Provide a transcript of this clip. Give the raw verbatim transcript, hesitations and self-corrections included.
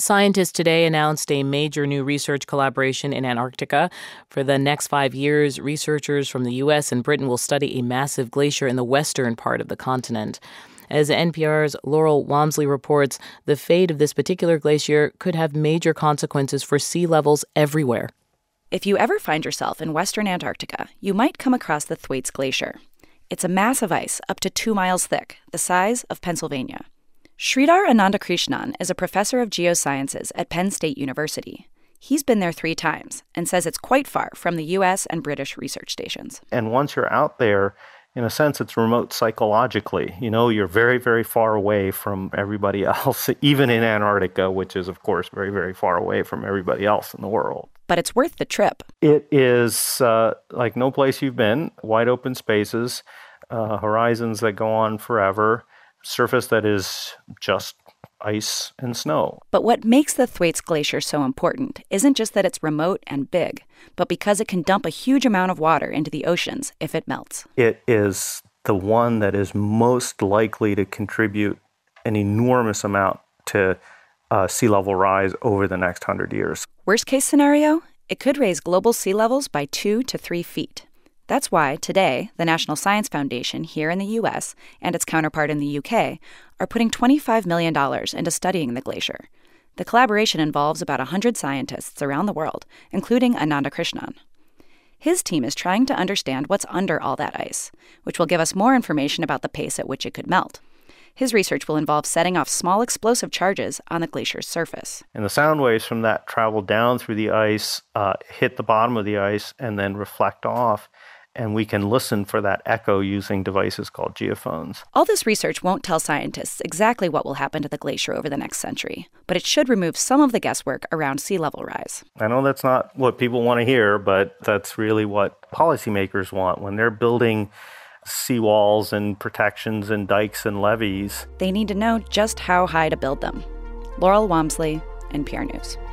Scientists today announced a major new research collaboration in Antarctica. For the next five years, researchers from the U S and Britain will study a massive glacier in the western part of the continent. As N P R's Laurel Wamsley reports, the fate of this particular glacier could have major consequences for sea levels everywhere. If you ever find yourself in western Antarctica, you might come across the Thwaites Glacier. It's a mass of ice up to two miles thick, the size of Pennsylvania. Sridhar Anandakrishnan is a professor of geosciences at Penn State University. He's been there three times and says it's quite far from the U S and British research stations. And once you're out there, in a sense, it's remote psychologically. You know, you're very, very far away from everybody else, even in Antarctica, which is, of course, very, very far away from everybody else in the world. But it's worth the trip. It is uh, like no place you've been, wide open spaces, uh, horizons that go on forever, surface that is just ice and snow. But what makes the Thwaites Glacier so important isn't just that it's remote and big, but because it can dump a huge amount of water into the oceans if it melts. It is the one that is most likely to contribute an enormous amount to uh, sea level rise over the next hundred years. Worst case scenario, it could raise global sea levels by two to three feet. That's why, today, the National Science Foundation here in the U S and its counterpart in the U K are putting twenty-five million dollars into studying the glacier. The collaboration involves about one hundred scientists around the world, including Anandakrishnan. His team is trying to understand what's under all that ice, which will give us more information about the pace at which it could melt. His research will involve setting off small explosive charges on the glacier's surface. And the sound waves from that travel down through the ice, uh, hit the bottom of the ice, and then reflect off. And we can listen for that echo using devices called geophones. All this research won't tell scientists exactly what will happen to the glacier over the next century, but it should remove some of the guesswork around sea level rise. I know that's not what people want to hear, but that's really what policymakers want when they're building seawalls and protections and dikes and levees. They need to know just how high to build them. Laurel Wamsley, N P R News.